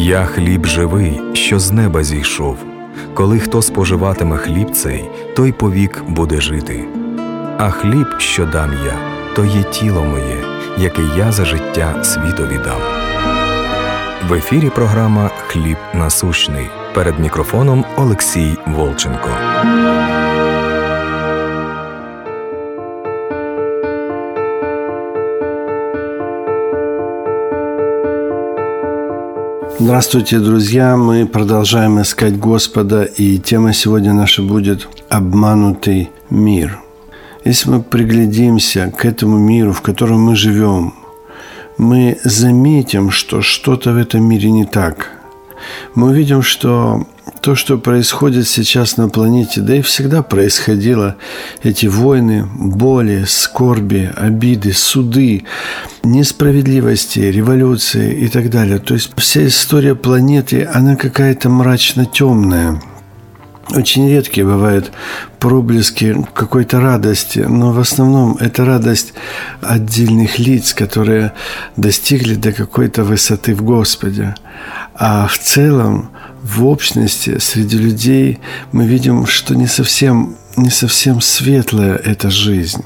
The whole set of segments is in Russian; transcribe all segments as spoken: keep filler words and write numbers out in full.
«Я хліб живий, що з неба зійшов. Коли хто споживатиме хліб цей, той повік буде жити. А хліб, що дам я, то є тіло моє, яке я за життя світові дам». В ефірі програма «Хліб насущний». Перед мікрофоном Олексій Волченко. Здравствуйте, друзья! Мы продолжаем искать Господа, и тема сегодня наша будет «Обманутый мир». Если мы приглядимся к этому миру, в котором мы живем, мы заметим, что что-то в этом мире не так. Мы увидим, что то, что происходит сейчас на планете, да и всегда происходило, эти войны, боли, скорби, обиды, суды, несправедливости, революции и так далее. То есть вся история планеты, она какая-то мрачно-темная. Очень редкие бывают проблески какой-то радости, но в основном это радость отдельных лиц, которые достигли до какой-то высоты в Господе. А в целом, в общности, среди людей мы видим, что не совсем, не совсем светлая эта жизнь.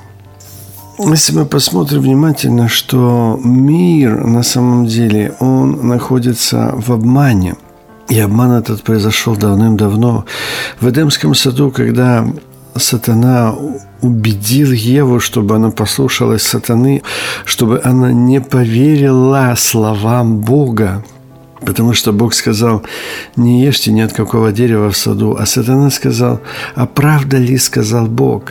Если мы посмотрим внимательно, что мир на самом деле, он находится в обмане. И обман этот произошел давным-давно. В Эдемском саду, когда сатана убедил Еву, чтобы она послушалась сатаны, чтобы она не поверила словам Бога. Потому что Бог сказал: не ешьте ни от какого дерева в саду. А сатана сказал: а правда ли сказал Бог?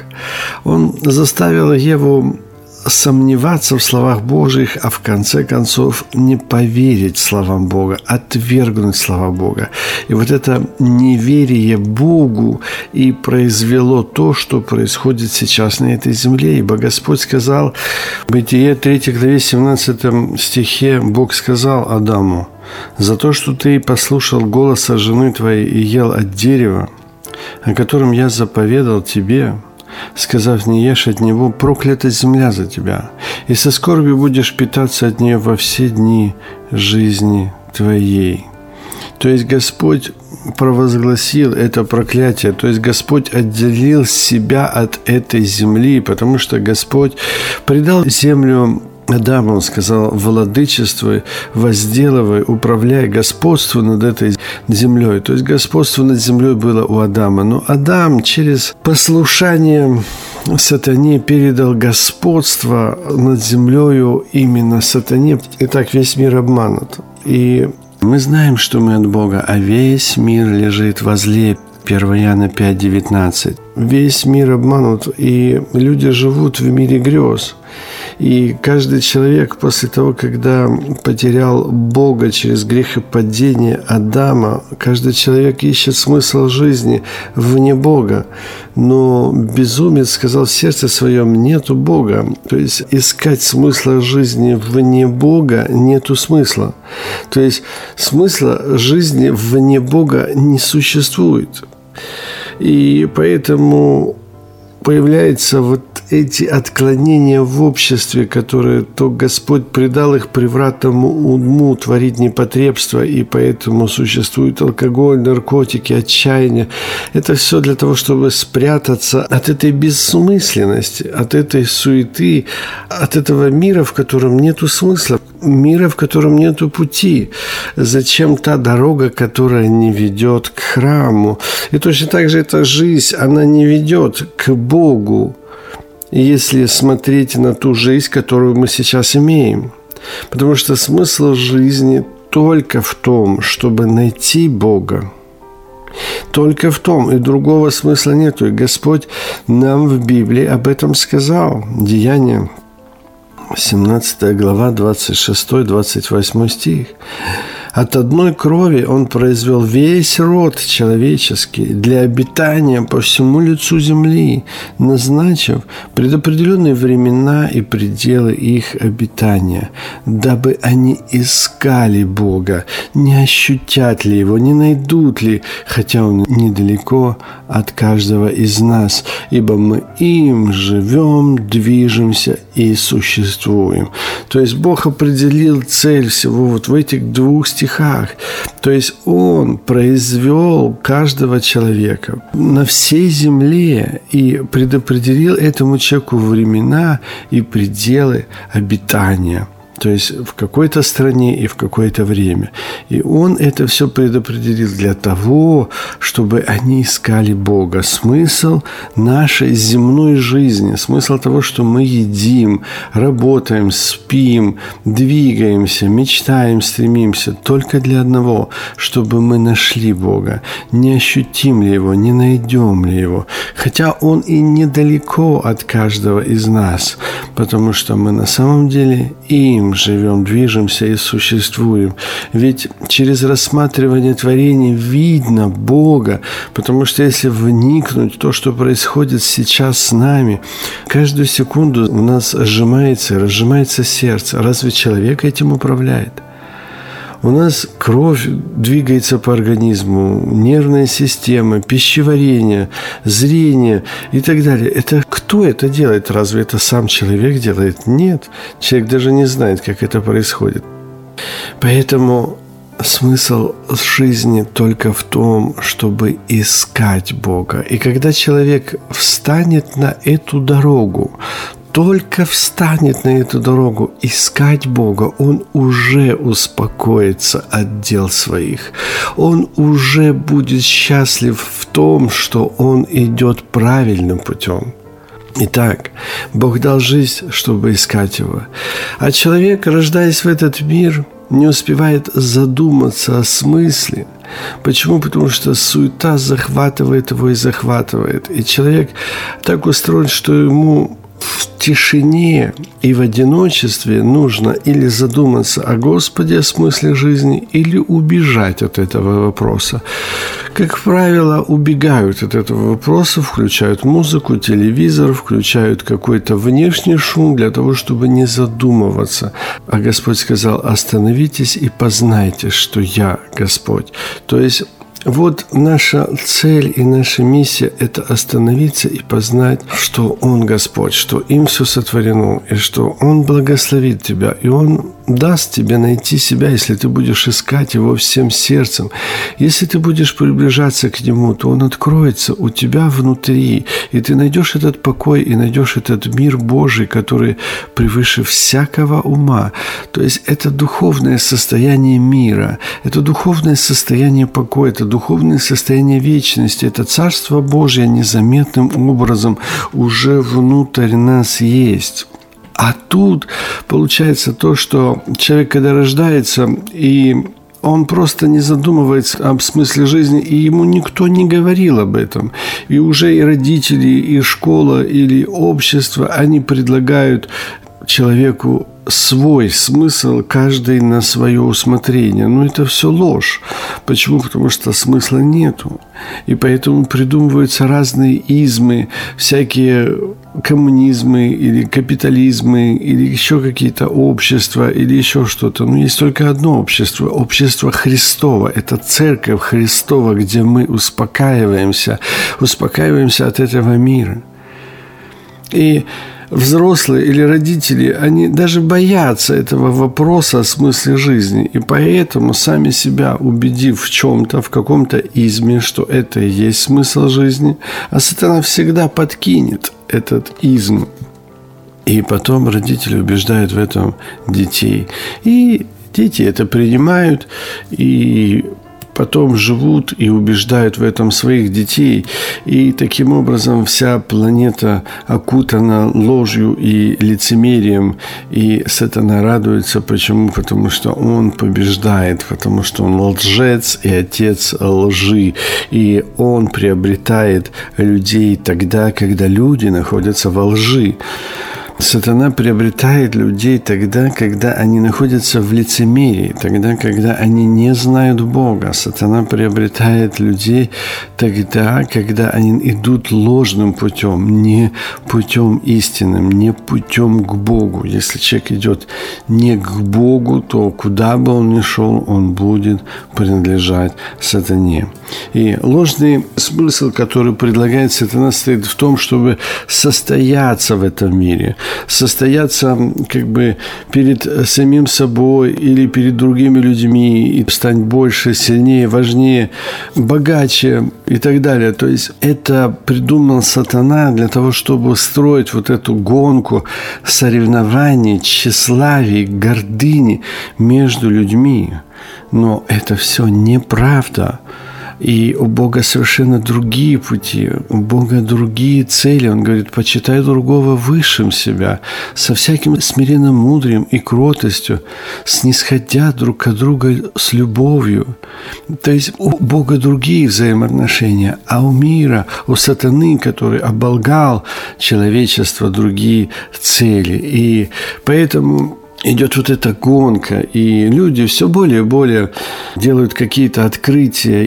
Он заставил Еву сомневаться в словах Божьих, а в конце концов не поверить словам Бога, отвергнуть слова Бога. И вот это неверие Богу и произвело то, что происходит сейчас на этой земле. Ибо Господь сказал в Бытие третьей главе семнадцатом стихе, Бог сказал Адаму: «За то, что ты послушал голоса жены твоей и ел от дерева, о котором я заповедал тебе, сказав, не ешь от него, проклята земля за тебя, и со скорбью будешь питаться от нее во все дни жизни твоей». То есть Господь провозгласил это проклятие, то есть Господь отделил себя от этой земли, потому что Господь предал землю Адаму. Он сказал: владычествуй, возделывай, управляй, господство над этой землей. То есть господство над землей было у Адама. Но Адам через послушание сатане передал господство над землею именно сатане. Итак, весь мир обманут. И мы знаем, что мы от Бога, а весь мир лежит возле. первое Иоанна пять девятнадцать. Весь мир обманут, и люди живут в мире грез. И каждый человек после того, когда потерял Бога через грехопадение Адама, каждый человек ищет смысл жизни вне Бога. Но безумец сказал в сердце своем: нету Бога. То есть искать смысла жизни вне Бога нету смысла. То есть смысла жизни вне Бога не существует. И поэтому появляются вот эти отклонения в обществе, которые то Господь предал их превратному уму творить непотребство, и поэтому существует алкоголь, наркотики, отчаяние. Это все для того, чтобы спрятаться от этой бессмысленности, от этой суеты, от этого мира, в котором нету смысла, мира, в котором нету пути. Зачем та дорога, которая не ведет к храму? И точно так же эта жизнь, она не ведет к Богу, если смотреть на ту жизнь, которую мы сейчас имеем. Потому что смысл жизни только в том, чтобы найти Бога. Только в том, и другого смысла нету. И Господь нам в Библии об этом сказал. Деяния, семнадцатая глава, двадцать шестой двадцать восьмой стих. От одной крови Он произвел весь род человеческий для обитания по всему лицу земли, назначив предопределенные времена и пределы их обитания, дабы они искали Бога, не ощутят ли Его, не найдут ли, хотя Он недалеко от каждого из нас, ибо мы им живем, движемся и существуем. То есть Бог определил цель всего вот в этих двух стихах, стихах. То есть Он произвел каждого человека на всей земле и предопределил этому человеку времена и пределы обитания. То есть в какой-то стране и в какое-то время. И Он это все предопределил для того, чтобы они искали Бога. Смысл нашей земной жизни, смысл того, что мы едим, работаем, спим, двигаемся, мечтаем, стремимся, только для одного, чтобы мы нашли Бога. Не ощутим ли Его, не найдем ли Его. Хотя Он и недалеко от каждого из нас, потому что мы на самом деле им живем, движемся и существуем. Ведь через рассматривание творений видно Бога, потому что если вникнуть в то, что происходит сейчас с нами, каждую секунду у нас сжимается и разжимается сердце. Разве человек этим управляет? У нас кровь двигается по организму, нервная система, пищеварение, зрение и так далее. Это кто это делает? Разве это сам человек делает? Нет. Человек даже не знает, как это происходит. Поэтому смысл жизни только в том, чтобы искать Бога. И когда человек встанет на эту дорогу, только встанет на эту дорогу искать Бога, он уже успокоится от дел своих. Он уже будет счастлив в том, что он идет правильным путем. Итак, Бог дал жизнь, чтобы искать Его. А человек, рождаясь в этот мир, не успевает задуматься о смысле. Почему? Потому что суета захватывает его и захватывает. И человек так устроен, что ему в тишине и в одиночестве нужно или задуматься о Господе, о смысле жизни, или убежать от этого вопроса. Как правило, убегают от этого вопроса, включают музыку, телевизор, включают какой-то внешний шум для того, чтобы не задумываться. А Господь сказал: остановитесь и познайте, что Я Господь. То есть вот наша цель и наша миссия – это остановиться и познать, что Он Господь, что им все сотворено, и что Он благословит тебя, и Он даст тебе найти себя, если ты будешь искать Его всем сердцем. Если ты будешь приближаться к Нему, то Он откроется у тебя внутри, и ты найдешь этот покой, и найдешь этот мир Божий, который превыше всякого ума. То есть это духовное состояние мира, это духовное состояние покоя, это духовное состояние вечности, это Царство Божье незаметным образом уже внутрь нас есть. А тут получается то, что человек, когда рождается, и он просто не задумывается об смысле жизни, и ему никто не говорил об этом. И уже и родители, и школа, или общество, они предлагают человеку свой смысл, каждый на свое усмотрение. Но это все ложь. Почему? Потому что смысла нету. И поэтому придумываются разные измы, всякие коммунизмы или капитализмы, или еще какие-то общества, или еще что-то. Но есть только одно общество. Общество Христово. Это церковь Христова, где мы успокаиваемся. Успокаиваемся от этого мира. И взрослые или родители, они даже боятся этого вопроса о смысле жизни. И поэтому, сами себя убедив в чем-то, в каком-то изме, что это и есть смысл жизни, а сатана всегда подкинет этот изм. И потом родители убеждают в этом детей. И дети это принимают, и потом живут и убеждают в этом своих детей. И таким образом вся планета окутана ложью и лицемерием. И сатана радуется. Почему? Потому что он побеждает. Потому что он лжец и отец лжи. И он приобретает людей тогда, когда люди находятся во лжи. Сатана приобретает людей тогда, когда они находятся в лицемерии, тогда, когда они не знают Бога. Сатана приобретает людей тогда, когда они идут ложным путем, не путем истинным, не путем к Богу. Если человек идет не к Богу, то куда бы он ни шел, он будет принадлежать сатане. И ложный смысл, который предлагает сатана, состоит в том, чтобы состояться в этом мире. состояться как бы перед самим собой или перед другими людьми и стать больше, сильнее, важнее, богаче и так далее. То есть это придумал сатана для того, чтобы строить вот эту гонку соревнований, тщеславия, гордыни между людьми. Но это все неправда. И у Бога совершенно другие пути, у Бога другие цели. Он говорит, почитай другого высшим себя, со всяким смиренным мудрием и кротостью, снисходя друг к другу с любовью. То есть у Бога другие взаимоотношения, а у мира, у сатаны, который оболгал человечество, другие цели. И поэтому идет вот эта гонка, и люди все более и более делают какие-то открытия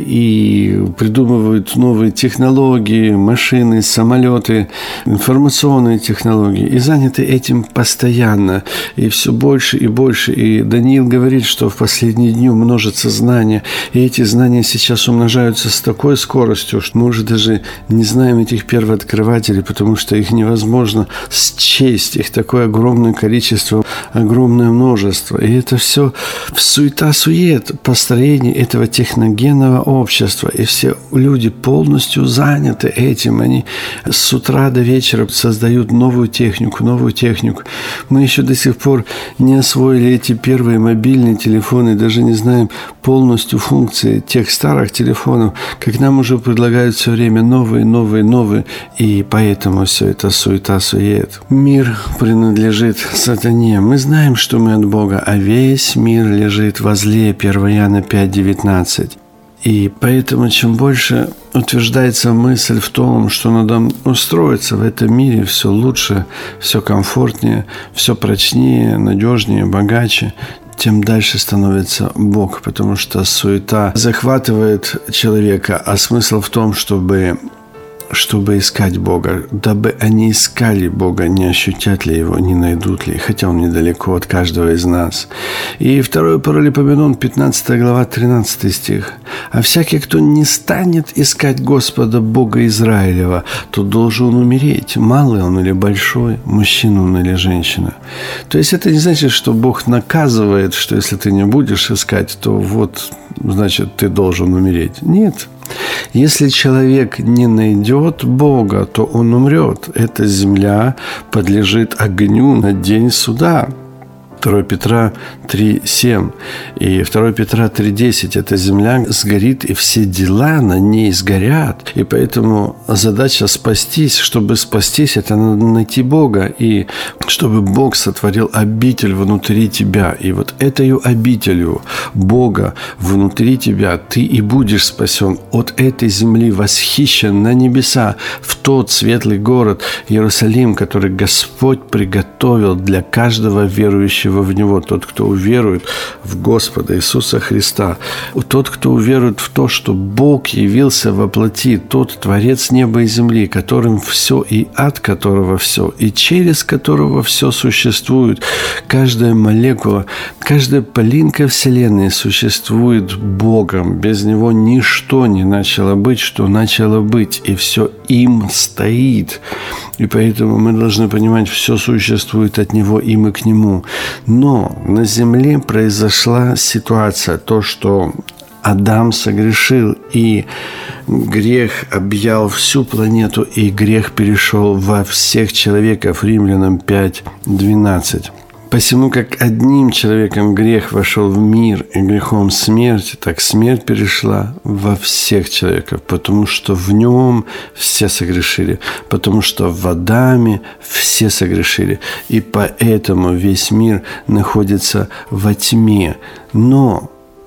и придумывают новые технологии, машины, самолеты, информационные технологии, и заняты этим постоянно, и все больше и больше. И Даниил говорит, что в последние дни умножатся знания, и эти знания сейчас умножаются с такой скоростью, что мы уже даже не знаем этих первооткрывателей, потому что их невозможно счесть, их такое огромное количество, огромное огромное множество. И это все суета-сует построение этого техногенного общества. И все люди полностью заняты этим. Они с утра до вечера создают новую технику, новую технику. Мы еще до сих пор не освоили эти первые мобильные телефоны, даже не знаем полностью функции тех старых телефонов, как нам уже предлагают все время новые, новые, новые. И поэтому все это суета-сует. Мир принадлежит сатане. Мы знаем, что мы от Бога, а весь мир лежит возле. первое Иоанна пять девятнадцать. И поэтому, чем больше утверждается мысль в том, что надо устроиться в этом мире все лучше, все комфортнее, все прочнее, надежнее, богаче, тем дальше становится Бог, потому что суета захватывает человека, а смысл в том, чтобы... чтобы искать Бога, дабы они искали Бога, не ощутят ли Его, не найдут ли, хотя Он недалеко от каждого из нас. И второй Паралипоменон, пятнадцатая глава, тринадцатый стих. «А всякий, кто не станет искать Господа Бога Израилева, то должен умереть, малый он или большой, мужчина он или женщина». То есть это не значит, что Бог наказывает, что если ты не будешь искать, то вот, значит, ты должен умереть. Нет. Если человек не найдет Бога, то он умрет. Эта земля подлежит огню на день суда. второе Петра три семь и второе Петра три десять. Эта земля сгорит, и все дела на ней сгорят. И поэтому задача спастись. Чтобы спастись, это надо найти Бога. И чтобы Бог сотворил обитель внутри тебя. И вот этой обителью Бога внутри тебя ты и будешь спасен от этой земли, восхищен на небеса, в тот светлый город Иерусалим, который Господь приготовил для каждого верующего в Него. Тот, кто уверует в Господа Иисуса Христа, тот, кто уверует в то, что Бог явился во плоти, тот Творец неба и земли, которым все и от которого все, и через которого все существует. Каждая молекула, каждая пылинка Вселенной существует Богом. Без Него ничто не начало быть, что начало быть, и все им стоит. И поэтому мы должны понимать, все существует от Него, и мы к Нему. Но на земле произошла ситуация, то, что Адам согрешил, и грех объял всю планету, и грех перешел во всех человеков. Римлянам пять двенадцать. Посему, как одним человеком грех вошел в мир, и грехом смерть, так смерть перешла во всех человеков, потому что в нем все согрешили, потому что в Адаме все согрешили, и поэтому весь мир находится во тьме. Но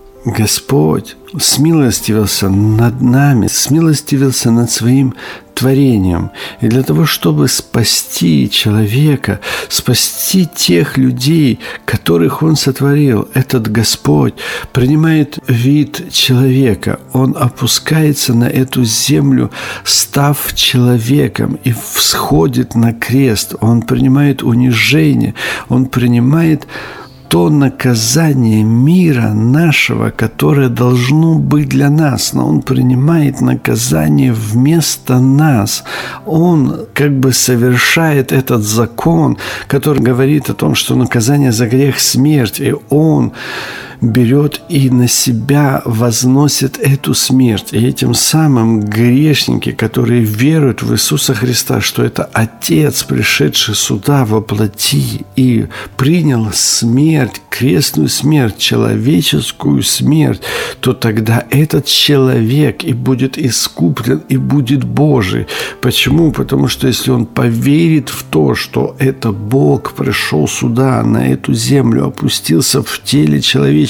Господь смилостивился над нами, смилостивился над своим творением. И для того, чтобы спасти человека, спасти тех людей, которых Он сотворил, этот Господь принимает вид человека. Он опускается на эту землю, став человеком, и всходит на крест. Он принимает унижение, Он принимает то наказание мира нашего, которое должно быть для нас, но Он принимает наказание вместо нас. Он как бы совершает этот закон, который говорит о том, что наказание за грех – смерть, и Он берет и на себя возносит эту смерть. И этим самым грешники, которые веруют в Иисуса Христа, что это Отец, пришедший сюда во плоти и принял смерть, крестную смерть, человеческую смерть, то тогда этот человек и будет искуплен, и будет Божий. Почему? Потому что если он поверит в то, что это Бог пришел сюда, на эту землю, опустился в теле человеческом,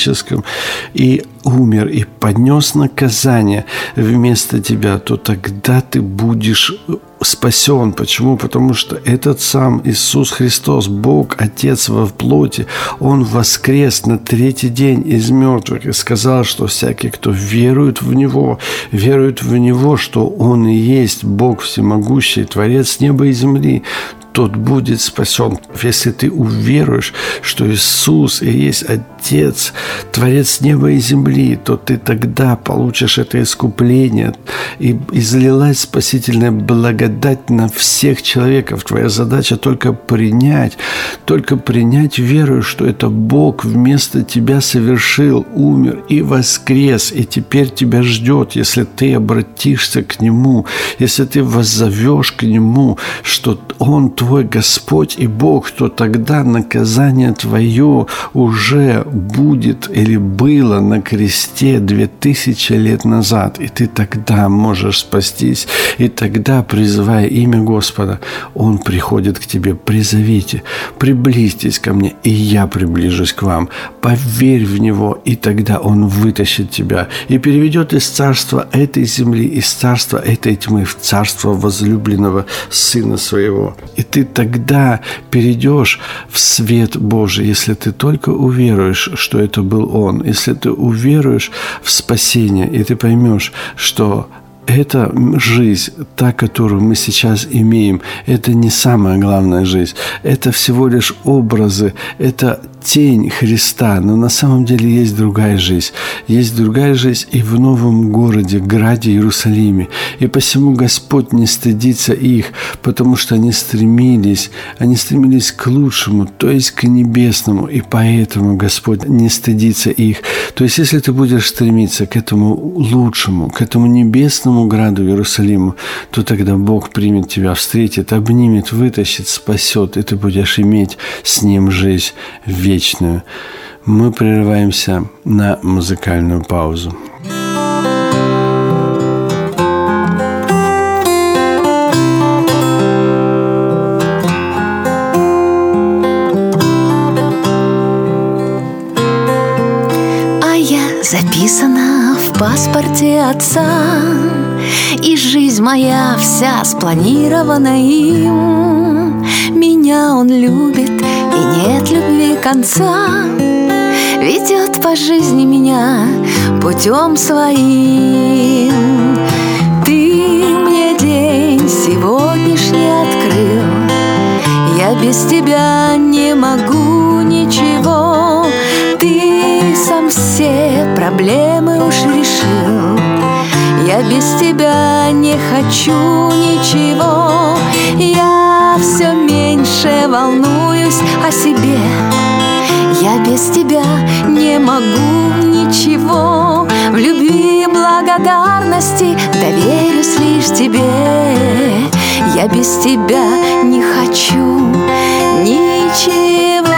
и умер, и поднес наказание вместо тебя, то тогда ты будешь спасен. Почему? Потому что этот сам Иисус Христос, Бог, Отец во плоти, Он воскрес на третий день из мертвых и сказал, что всякий, кто верует в Него, верует в Него, что Он и есть Бог всемогущий, Творец неба и земли, тот будет спасен. Если ты уверуешь, что Иисус и есть Отец, Творец неба и земли, то ты тогда получишь это искупление, и излилась спасительная благодать на всех человеков. Твоя задача только принять, только принять веру, что это Бог вместо тебя совершил, умер и воскрес, и теперь тебя ждет, если ты обратишься к Нему, если ты воззовешь к Нему, что Он твой Господь и Бог, то тогда наказание твое уже будет или было на кресте две тысячи лет назад, и ты тогда можешь спастись, и тогда, призывая имя Господа, Он приходит к тебе. Призовите, приблизьтесь ко мне, и я приближусь к вам. Поверь в Него, и тогда Он вытащит тебя и переведет из царства этой земли, из царства этой тьмы в царство возлюбленного Сына Своего. И ты тогда перейдешь в свет Божий, если ты только уверуешь, что это был Он, если ты уверуешь в спасение, и ты поймешь, что эта жизнь, та, которую мы сейчас имеем, это не самая главная жизнь. Это всего лишь образы, это тень Христа. Но на самом деле есть другая жизнь. Есть другая жизнь и в новом городе, граде Иерусалиме. И посему Господь не стыдится их, потому что они стремились, они стремились к лучшему, то есть к небесному. И поэтому Господь не стыдится их. То есть если ты будешь стремиться к этому лучшему, к этому небесному граду Иерусалиму, то тогда Бог примет тебя, встретит, обнимет, вытащит, спасет, и ты будешь иметь с Ним жизнь вечную. Мы прерываемся на музыкальную паузу. А я записана в паспорте отца, и жизнь моя вся спланирована им. Меня он любит, и нет любви конца, ведет по жизни меня путем своим. Ты мне день сегодняшний открыл, я без тебя не могу ничего. Ты сам все проблемы уж решил, я без тебя не хочу ничего. Я все меньше волнуюсь о себе, я без тебя не могу ничего. В любви и благодарности доверюсь лишь тебе, я без тебя не хочу ничего.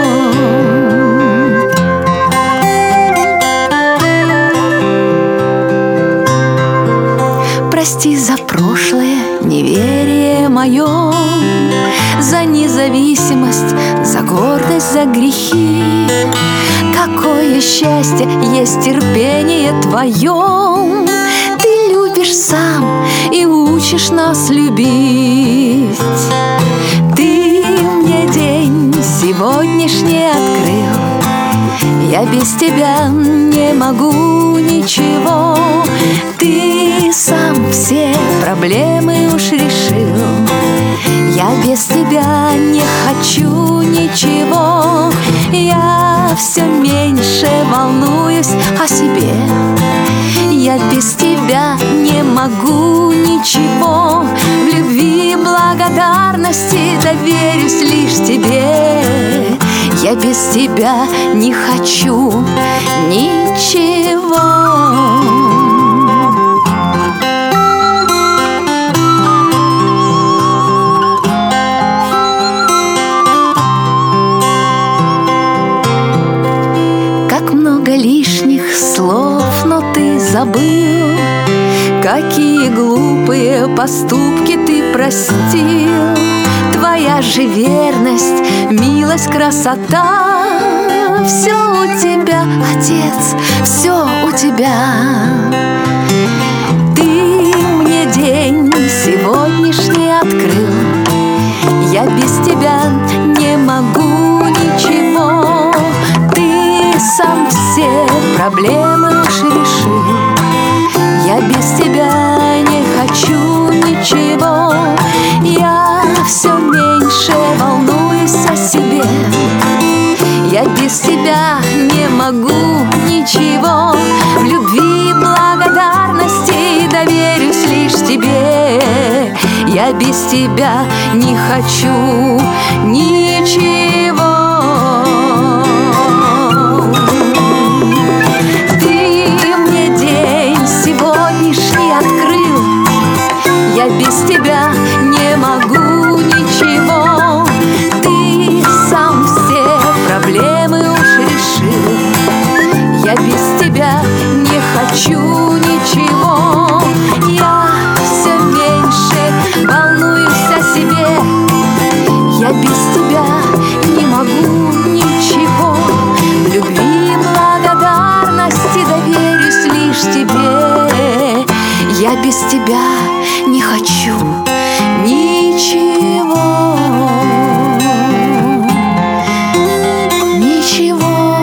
Прости за прошлое неверие мое, за независимость, за гордость, за грехи. Какое счастье есть терпение твое, ты любишь сам и учишь нас любить. Ты мне день сегодняшний открыл, я без тебя не могу ничего. Ты сам все проблемы уж решил, Я без тебя не хочу ничего, я все меньше волнуюсь о себе. Я без тебя не могу ничего, в любви, благодарности доверюсь лишь тебе. Я без тебя не хочу ничего. Лишних слов, но ты забыл, какие глупые поступки ты простил. Твоя же верность, милость, красота, все у тебя, Отец, все у тебя. Ты мне день сегодняшний открыл, я без тебя не могу ничего. Сам все проблемы уж решил. Я без тебя не хочу ничего, я все меньше волнуюсь о себе. Я без тебя не могу ничего, в любви, благодарности доверюсь лишь тебе. Я без тебя не хочу ничего. Я без тебя не могу ничего, ты сам все проблемы уж решил. Я без тебя не хочу ничего, я все меньше волнуюсь о себе. Я без тебя не могу ничего, в любви, благодарности доверюсь лишь тебе. Я без тебя не хочу ничего, ничего.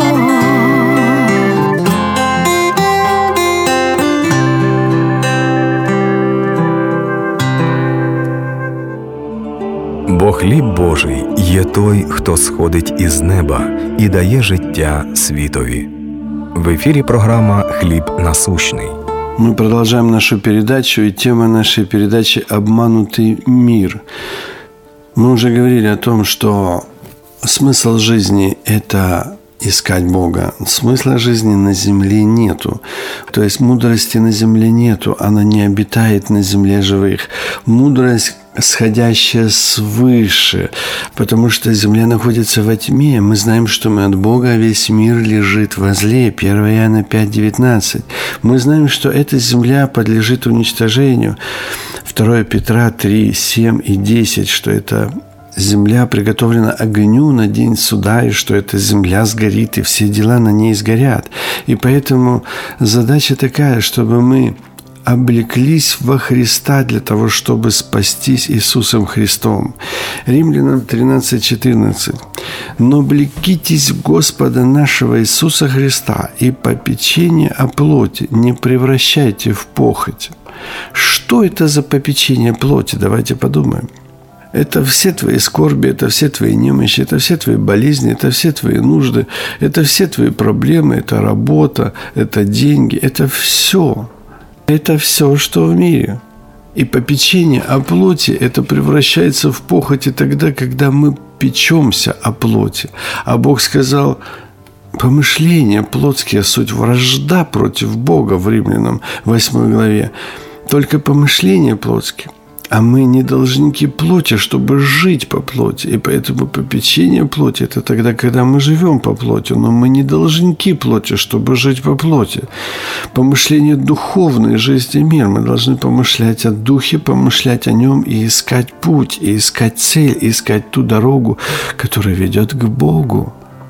Бо хліб Божий є той, хто сходить із неба і дає життя світові. В ефірі програма «Хліб насущний». Мы продолжаем нашу передачу, и тема нашей передачи «Обманутый мир». Мы уже говорили о том, что смысл жизни – это искать Бога. Смысла жизни на земле нету. То есть мудрости на земле нету, она не обитает на земле живых. Мудрость, сходящая свыше, потому что земля находится во тьме. Мы знаем, что мы от Бога, а весь мир лежит во зле. первое Иоанна пять девятнадцать. Мы знаем, что эта земля подлежит уничтожению. второе Петра три семь и десять, что это земля приготовлена огню на день суда, и что эта земля сгорит, и все дела на ней сгорят. И поэтому задача такая, чтобы мы облеклись во Христа для того, чтобы спастись Иисусом Христом. Римлянам тринадцать четырнадцать. «Но облекитесь в Господа нашего Иисуса Христа, и попечение о плоти не превращайте в похоть». Что это за попечение плоти? Давайте подумаем. Это все твои скорби, это все твои немощи, это все твои болезни, это все твои нужды, это все твои проблемы, это работа, это деньги, это все. Это все, что в мире. И попечение о плоти, это превращается в похоть и тогда, когда мы печемся о плоти. А Бог сказал, помышления плотские суть вражда против Бога в Римлянам восьмой главе. Только помышления плотские. А мы не должники плоти, чтобы жить по плоти. И поэтому попечение плоти – это тогда, когда мы живем по плоти. Но мы не должники плоти, чтобы жить по плоти. Помышление духовное, жизнь и мир. Мы должны помышлять о Духе, помышлять о Нем и искать путь, и искать цель, и искать ту дорогу, которая ведет к Богу.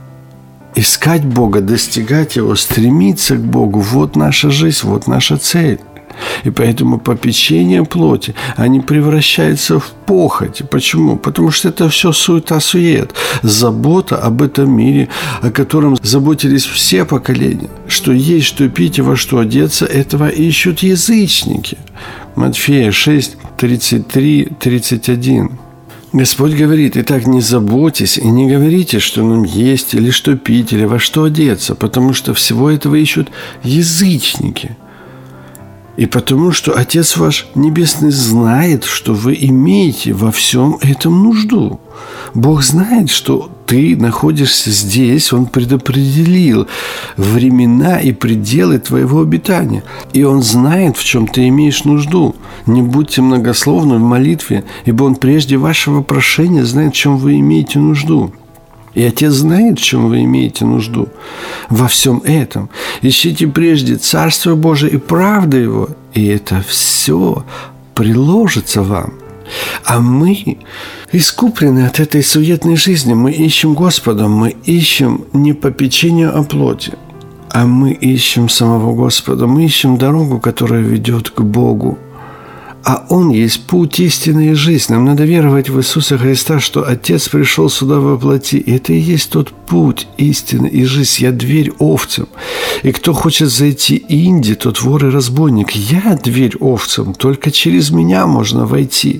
Искать Бога, достигать Его, стремиться к Богу – вот наша жизнь, вот наша цель. И поэтому попечение плоти, они превращаются в похоть. Почему? Потому что это все суета-сует. Забота об этом мире, о котором заботились все поколения. Что есть, что пить и во что одеться, этого ищут язычники. Матфея шесть, тридцать три, тридцать один. Господь говорит: «Итак, не заботьтесь и не говорите, что нам есть, или что пить, или во что одеться, потому что всего этого ищут язычники. И потому что Отец ваш Небесный знает, что вы имеете во всем этом нужду». Бог знает, что ты находишься здесь. Он предопределил времена и пределы твоего обитания. И Он знает, в чем ты имеешь нужду. Не будьте многословны в молитве, ибо Он прежде вашего прошения знает, в чем вы имеете нужду. И Отец знает, в чем вы имеете нужду. Во всем этом ищите прежде Царство Божие и правду Его, и это все приложится вам. А мы искуплены от этой суетной жизни. Мы ищем Господа, мы ищем не попечение о плоти, а мы ищем самого Господа. Мы ищем дорогу, которая ведет к Богу. А Он есть путь, истины и жизнь. Нам надо веровать в Иисуса Христа, что Отец пришел сюда во плоти. И это и есть тот путь, истины и жизнь. Я дверь овцам. И кто хочет зайти инди, тот вор и разбойник. Я дверь овцам. Только через меня можно войти.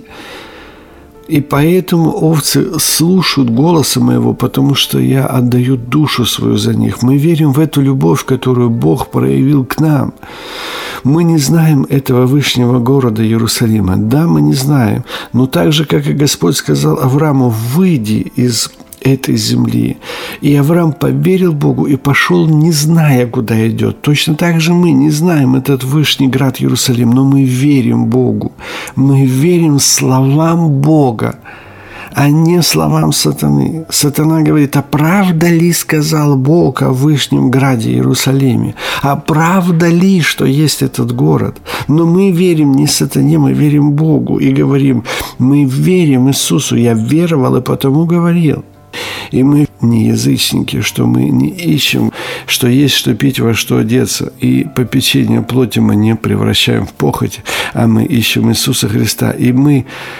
И поэтому овцы слушают голоса моего, потому что я отдаю душу свою за них. Мы верим в эту любовь, которую Бог проявил к нам. Мы не знаем этого вышнего города Иерусалима. Да, мы не знаем. Но так же, как и Господь сказал Аврааму: «Выйди из этой земли». И Авраам поверил Богу и пошел, не зная, куда идет. Точно так же мы не знаем этот вышний град Иерусалим, но мы верим Богу. Мы верим словам Бога, а не словам сатаны. Сатана говорит: а правда ли сказал Бог о вышнем граде Иерусалиме? А правда ли, что есть этот город? Но мы верим не сатане, мы верим Богу и говорим: мы верим Иисусу. Я веровал и потому говорил. И мы не язычники, что мы не ищем, что есть, что пить, во что одеться. И попечение плоти мы не превращаем в похоть, а мы ищем Иисуса Христа. И мы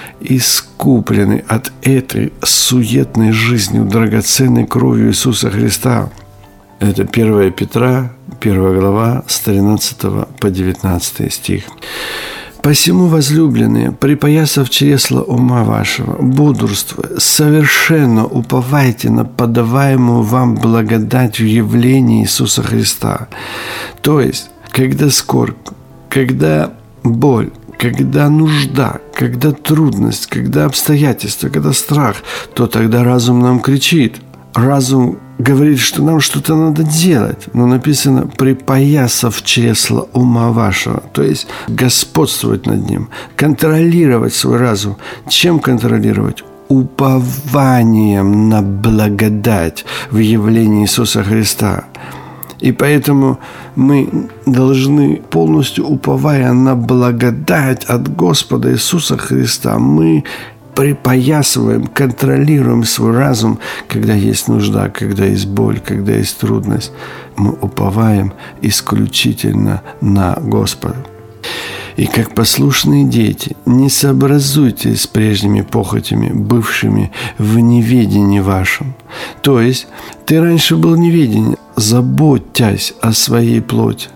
искуплены от этой суетной жизни драгоценной кровью Иисуса Христа. Это первое Петра, первая глава, с тринадцатого по девятнадцатый стих. «Посему, возлюбленные, припоясав чресла ума вашего, бодрствуя, совершенно уповайте на подаваемую вам благодать в явлении Иисуса Христа». То есть, когда скорбь, когда боль, когда нужда, когда трудность, когда обстоятельства, когда страх, то тогда разум нам кричит. Разум говорит, что нам что-то надо делать. Но написано: «припоясав чресла ума вашего». То есть господствовать над ним, контролировать свой разум. Чем контролировать? Упованием на благодать в явлении Иисуса Христа. И поэтому мы должны, полностью уповая на благодать от Господа Иисуса Христа, мы припоясываем, контролируем свой разум, когда есть нужда, когда есть боль, когда есть трудность. Мы уповаем исключительно на Господа. И как послушные дети, не сообразуйтесь с прежними похотями, бывшими в неведении вашем. То есть, ты раньше был в неведении, заботясь о своей плоти.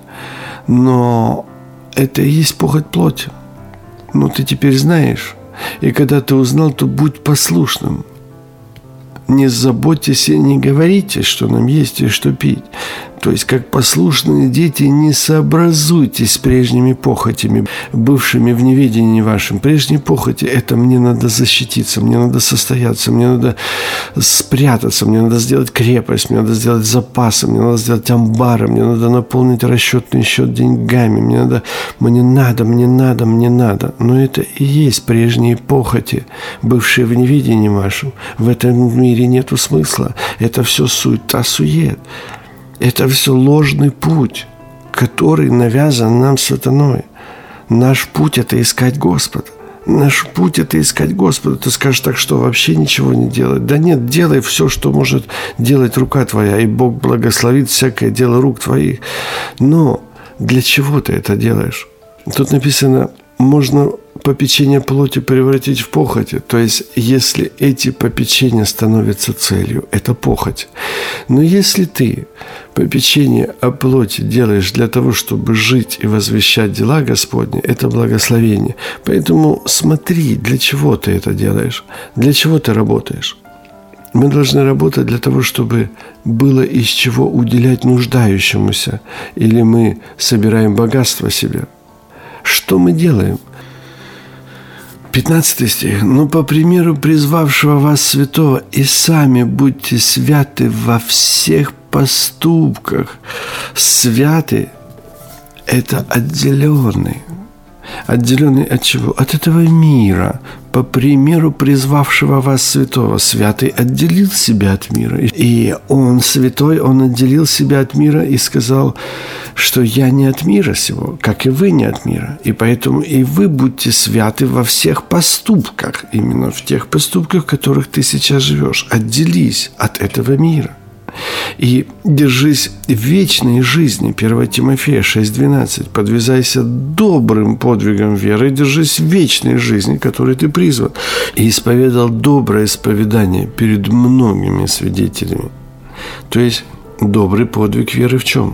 Но это и есть похоть плоти. Но ты теперь знаешь. И когда ты узнал, то будь послушным. Не заботьтесь и не говорите, что нам есть и что пить. То есть, как послушные дети, не сообразуйтесь с прежними похотями, бывшими в неведении вашем. Прежние похоти – это мне надо защититься, мне надо состояться, мне надо спрятаться, мне надо сделать крепость, мне надо сделать запасы, мне надо сделать амбары, мне надо наполнить расчетный счет деньгами, мне надо, мне надо, мне надо, мне надо. Но это и есть прежние похоти, бывшие в неведении вашем. В этом мире нету смысла. Это все суета-сует. Это все ложный путь, который навязан нам сатаной. Наш путь – это искать Господа. Наш путь – это искать Господа. Ты скажешь: так что, вообще ничего не делать? Да нет, делай все, что может делать рука твоя, и Бог благословит всякое дело рук твоих. Но для чего ты это делаешь? Тут написано: можно попечение плоти превратить в похоть. То есть, если эти попечения становятся целью, это похоть. Но если ты попечение о плоти делаешь для того, чтобы жить и возвещать дела Господни, это благословение. Поэтому смотри, для чего ты это делаешь, для чего ты работаешь. Мы должны работать для того, чтобы было из чего уделять нуждающемуся, или мы собираем богатство себе. Что мы делаем? пятнадцатый стих. «Но по примеру призвавшего вас святого, и сами будьте святы во всех поступках». Святый – это отделенный. Отделенный от чего? От этого мира. По примеру призвавшего вас святого. Святый отделил себя от мира. И он святой, он отделил себя от мира и сказал, что я не от мира сего, как и вы не от мира. И поэтому и вы будьте святы во всех поступках. Именно в тех поступках, в которых ты сейчас живешь. Отделись от этого мира. И держись вечной жизни. первое Тимофея шесть двенадцать. Подвязайся добрым подвигом веры, держись вечной жизни, которой ты призван. И исповедал доброе исповедание перед многими свидетелями. То есть добрый подвиг веры в чем?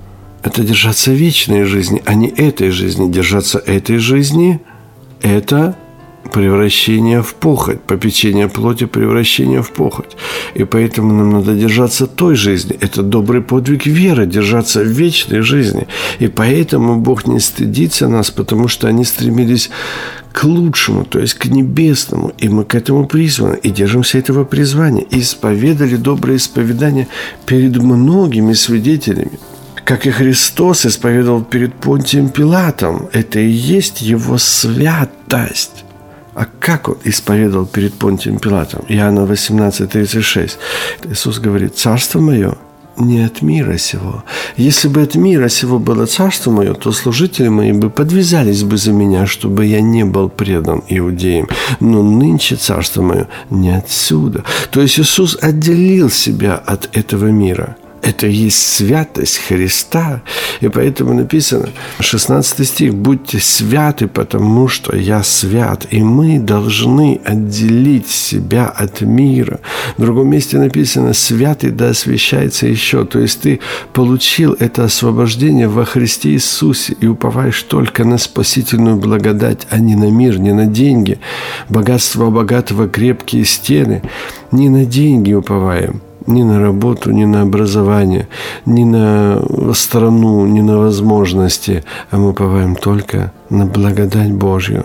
Это держаться вечной жизни, а не этой жизни. Держаться этой жизни – это превращение в похоть, попечение плоти, превращение в похоть. И поэтому нам надо держаться той жизни. Это добрый подвиг веры, держаться в вечной жизни. И поэтому Бог не стыдится нас, потому что они стремились к лучшему, то есть к небесному. И мы к этому призваны, и держимся этого призвания. И исповедали доброе исповедание перед многими свидетелями. Как и Христос исповедовал перед Понтием Пилатом. Это и есть Его святость. А как он исповедовал перед Понтием Пилатом? Иоанна восемнадцать тридцать шесть. Иисус говорит: «Царство мое не от мира сего. Если бы от мира сего было царство мое, то служители мои бы подвязались бы за меня, чтобы я не был предан иудеям. Но нынче царство мое не отсюда». То есть Иисус отделил себя от этого мира. Это и есть святость Христа. И поэтому написано, шестнадцатый стих: «Будьте святы, потому что я свят». И мы должны отделить себя от мира. В другом месте написано: «Святый да освящается еще». То есть ты получил это освобождение во Христе Иисусе и уповаешь только на спасительную благодать, а не на мир, не на деньги. Богатство богатого, крепкие стены. Не на деньги уповаем. Ни на работу, ни на образование, ни на страну, ни на возможности, а мы уповаем только на благодать Божью,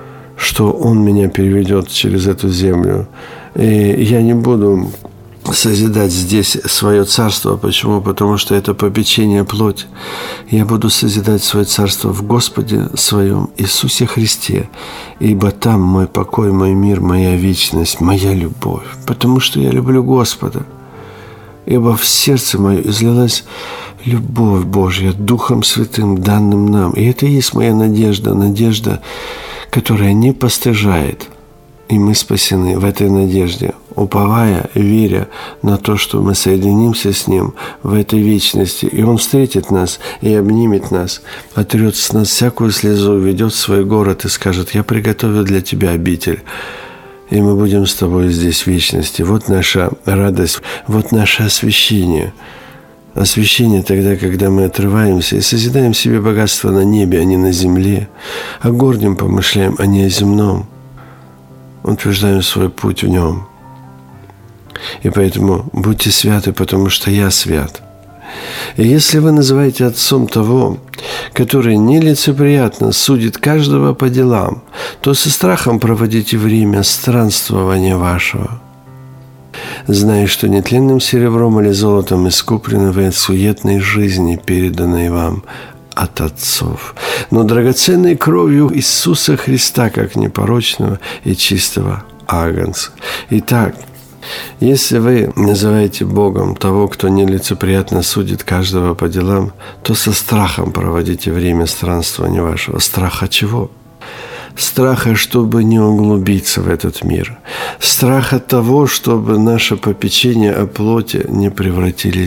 что Он меня переведет через эту землю. И я не буду созидать здесь свое царство. Почему? Потому что это попечение плоти. Я буду созидать свое царство в Господе своем Иисусе Христе, ибо там мой покой, мой мир, моя вечность, моя любовь. Потому что я люблю Господа. Ибо в сердце мое излилась любовь Божья Духом Святым, данным нам. И это и есть моя надежда, надежда, которая не постыжает. И мы спасены в этой надежде, уповая, веря на то, что мы соединимся с Ним в этой вечности. И Он встретит нас и обнимет нас, отрет с нас всякую слезу, ведет в свой город и скажет: «Я приготовил для тебя обитель». И мы будем с тобой здесь в вечности. Вот наша радость, вот наше освящение. Освящение тогда, когда мы отрываемся и созидаем себе богатство на небе, а не на земле. О горнем помышляем, а не о земном. Утверждаем свой путь в нем. И поэтому будьте святы, потому что я свят. И если вы называете отцом того, который нелицеприятно судит каждого по делам, то со страхом проводите время странствования вашего, зная, что нетленным серебром или золотом искуплены вы от суетной жизни, переданной вам от отцов, но драгоценной кровью Иисуса Христа, как непорочного и чистого агнца. Итак, если вы называете Богом того, кто нелицеприятно судит каждого по делам, то со страхом проводите время странствования вашего. Страха чего? Страха, чтобы не углубиться в этот мир. Страха того, чтобы наше попечение о плоти не превратились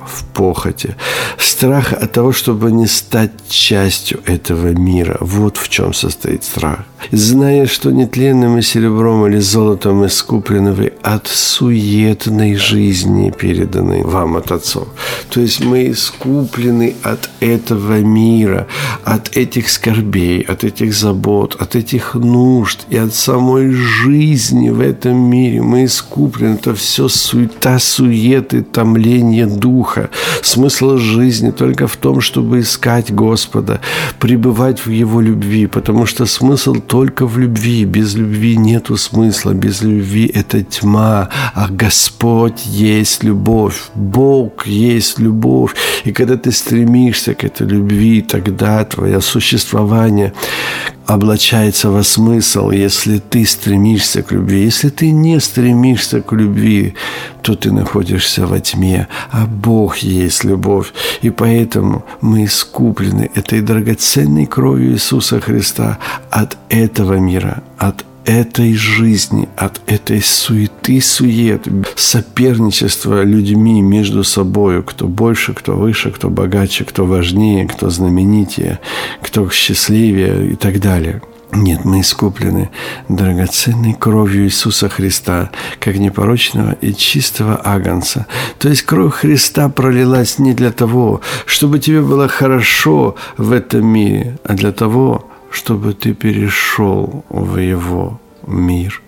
в похоти. Страх от того, чтобы не стать частью этого мира. Вот в чем состоит страх. Зная, что нетленным и серебром или золотом искуплены вы от суетной жизни, переданной вам от отцов. То есть мы искуплены от этого мира, от этих скорбей, от этих забот, от этих нужд и от самой жизни в этом мире. Мы искуплены. Это все суета, суеты, томление духа. Смысл жизни только в том, чтобы искать Господа, пребывать в Его любви, потому что смысл только в любви. Без любви нету смысла. Без любви это тьма. А Господь есть любовь. Бог есть любовь. И когда ты стремишься к этой любви, тогда твое существование облачается во смысл, если ты стремишься к любви. Если ты не стремишься к любви, то ты находишься во тьме, а Бог есть любовь. И поэтому мы искуплены этой драгоценной кровью Иисуса Христа от этого мира, от этой жизни, от этой суеты, сует, соперничества людьми между собой, кто больше, кто выше, кто богаче, кто важнее, кто знаменитее, кто счастливее и так далее. Нет, мы искуплены драгоценной кровью Иисуса Христа, как непорочного и чистого агнца. То есть кровь Христа пролилась не для того, чтобы тебе было хорошо в этом мире, а для того, чтобы ты перешел в Его мир.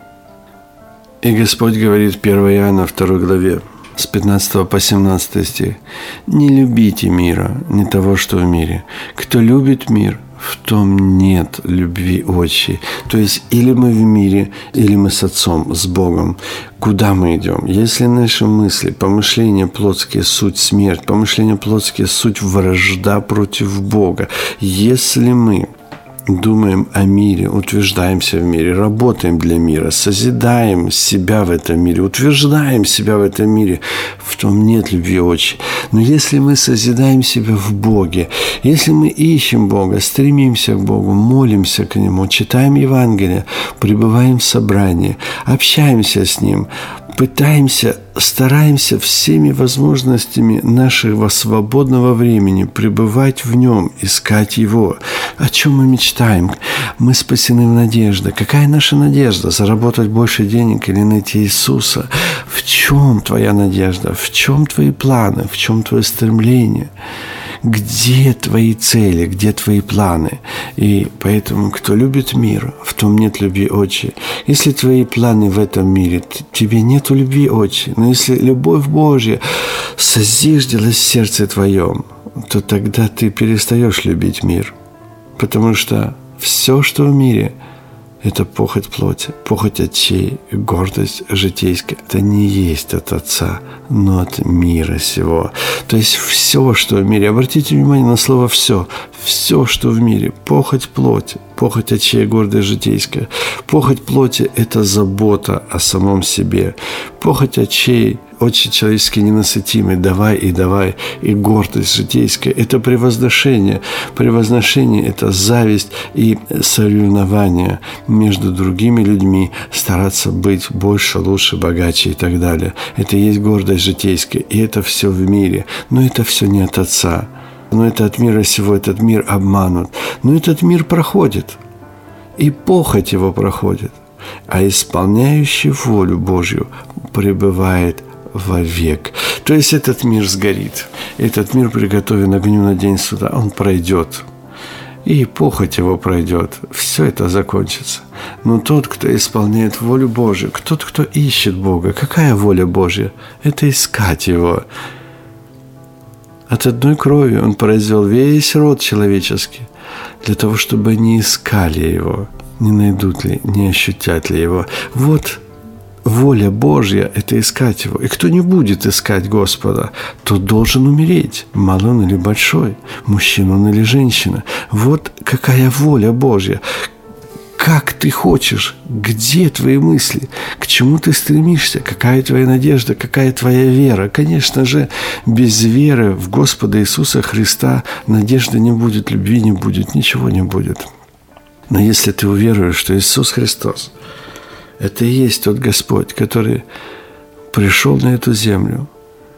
И Господь говорит в первое Иоанна второй главе, с пятнадцатого по семнадцатый стих: «Не любите мира, не того, что в мире. Кто любит мир, в том нет любви отчей». То есть или мы в мире, или мы с Отцом, с Богом. Куда мы идем? Если наши мысли, помышления плотские – суть смерть, помышления плотские – суть вражда против Бога. Если мы думаем о мире, утверждаемся в мире, работаем для мира, созидаем себя в этом мире, утверждаем себя в этом мире, в том нет любви отчей. Но если мы созидаем себя в Боге, если мы ищем Бога, стремимся к Богу, молимся к Нему, читаем Евангелие, пребываем в собрании, общаемся с Ним, пытаемся, стараемся всеми возможностями нашего свободного времени пребывать в Нем, искать Его. О чем мы мечтаем? Мы спасены в надежде. Какая наша надежда? Заработать больше денег или найти Иисуса? В чем твоя надежда? В чем твои планы? В чем твое стремление? Где твои цели, где твои планы? И поэтому, кто любит мир, в том нет любви отчей. Если твои планы в этом мире, тебе нету любви отчей. Но если любовь Божья созиждилась в сердце твоем, то тогда ты перестаешь любить мир. Потому что все, что в мире, это похоть плоти, похоть отчей, гордость житейская. Это не есть от Отца, но от мира сего. То есть все, что в мире. Обратите внимание на слово «все». Все, что в мире. Похоть плоти, похоть отчей, гордость житейская. Похоть плоти – это забота о самом себе. Похоть отчей – очень человечески ненасытимый, давай и давай, и гордость житейская – это превозношение. Превозношение – это зависть и соревнование между другими людьми, стараться быть больше, лучше, богаче и так далее. Это и есть гордость житейская, и это все в мире. Но это все не от Отца. Но это от мира сего, этот мир обманут. Но этот мир проходит, и похоть его проходит, а исполняющий волю Божью пребывает вовек. То есть этот мир сгорит. Этот мир приготовлен огню на день суда. Он пройдет. И похоть его пройдет. Все это закончится. Но тот, кто исполняет волю Божью, тот, кто ищет Бога, какая воля Божья? Это искать Его. От одной крови Он произвел весь род человеческий, для того, чтобы они искали Его, не найдут ли, не ощутят ли Его. Вот воля Божья – это искать Его. И кто не будет искать Господа, тот должен умереть, малый он или большой, мужчина он или женщина. Вот какая воля Божья. Как ты хочешь? Где твои мысли? К чему ты стремишься? Какая твоя надежда? Какая твоя вера? Конечно же, без веры в Господа Иисуса Христа надежды не будет, любви не будет, ничего не будет. Но если ты уверуешь, что Иисус Христос – это и есть тот Господь, который пришел на эту землю,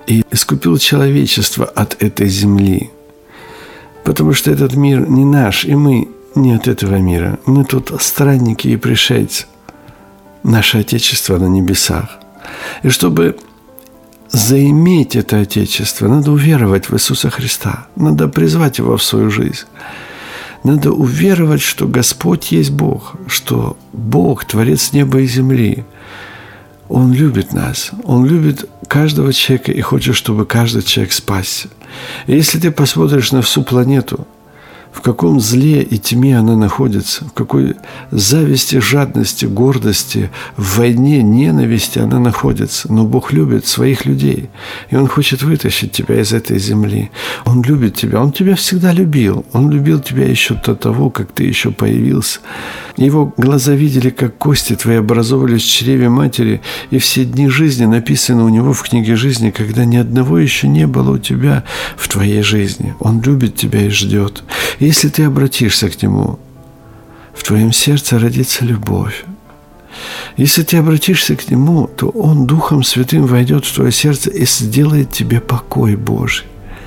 и искупил человечество от этой земли. Потому что этот мир не наш, и мы не от этого мира. Мы тут странники и пришельцы. Наше Отечество на небесах. И чтобы заиметь это Отечество, надо уверовать в Иисуса Христа. Надо призвать Его в свою жизнь. Надо уверовать, что Господь есть Бог, что Бог – Творец неба и земли. Он любит нас. Он любит каждого человека и хочет, чтобы каждый человек спасся. И если ты посмотришь на всю планету, в каком зле и тьме она находится, в какой зависти, жадности, гордости, в войне, ненависти она находится. Но Бог любит своих людей, и Он хочет вытащить тебя из этой земли. Он любит тебя, Он тебя всегда любил. Он любил тебя еще до того, как ты еще появился. Его глаза видели, как кости твои образовывались в чреве матери, и все дни жизни написаны у Него в книге жизни, когда ни одного еще не было у тебя в твоей жизни. Он любит тебя и ждет. И если ты обратишься к Нему, в твоем сердце родится любовь. Если ты обратишься к Нему, то Он Духом Святым войдет в твое сердце и сделает тебе покой Божий.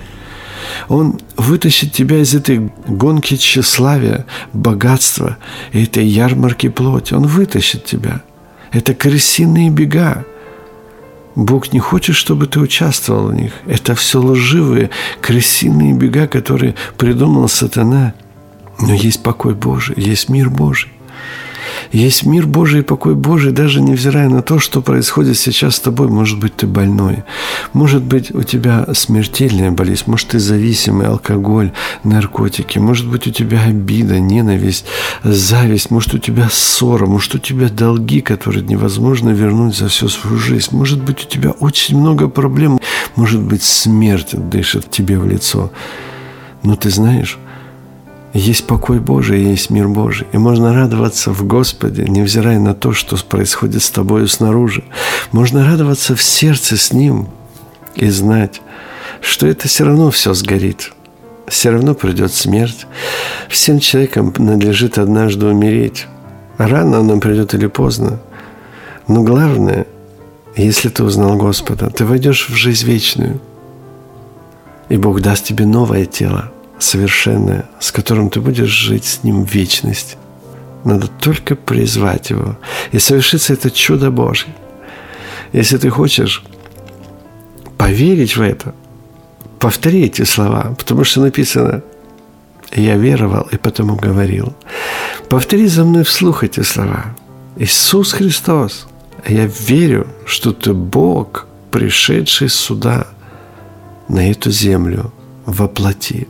Он вытащит тебя из этой гонки тщеславия, богатства, этой ярмарки плоти. Он вытащит тебя. Это крысиные бега. Бог не хочет, чтобы ты участвовал в них. Это все лживые, крысиные бега, которые придумал сатана. Но есть покой Божий, есть мир Божий. Есть мир Божий и покой Божий, даже невзирая на то, что происходит сейчас с тобой. Может быть, ты больной. Может быть, у тебя смертельная болезнь. Может, ты зависимый, алкоголь, наркотики. Может быть, у тебя обида, ненависть, зависть. Может, у тебя ссора. Может, у тебя долги, которые невозможно вернуть за всю свою жизнь. Может быть, у тебя очень много проблем. Может быть, смерть дышит тебе в лицо. Но ты знаешь, есть покой Божий, есть мир Божий. И можно радоваться в Господе, невзирая на то, что происходит с тобою снаружи. Можно радоваться в сердце с Ним и знать, что это все равно все сгорит. Все равно придет смерть. Всем человекам надлежит однажды умереть. Рано она придет или поздно. Но главное, если ты узнал Господа, ты войдешь в жизнь вечную. И Бог даст тебе новое тело, совершенное, с которым ты будешь жить с Ним в вечности. Надо только призвать Его. И совершится это чудо Божье. Если ты хочешь поверить в это, повтори эти слова, потому что написано: «Я веровал и потому говорил». Повтори за мной вслух эти слова. Иисус Христос, я верю, что Ты Бог, пришедший сюда, на эту землю, во плоти.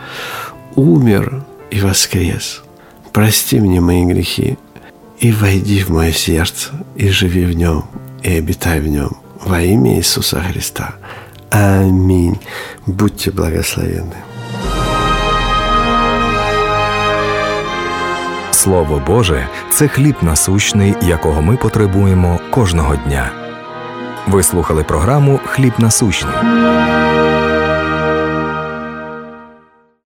Умер и воскрес. Прости мне мои грехи и войди в мое сердце, и живи в нем, и обитай в нем. Во имя Иисуса Христа. Аминь. Будьте благословенны. Слово Боже – це хліб насущний, якого ми потребуємо кожного дня. Ви слухали програму «Хліб насущний».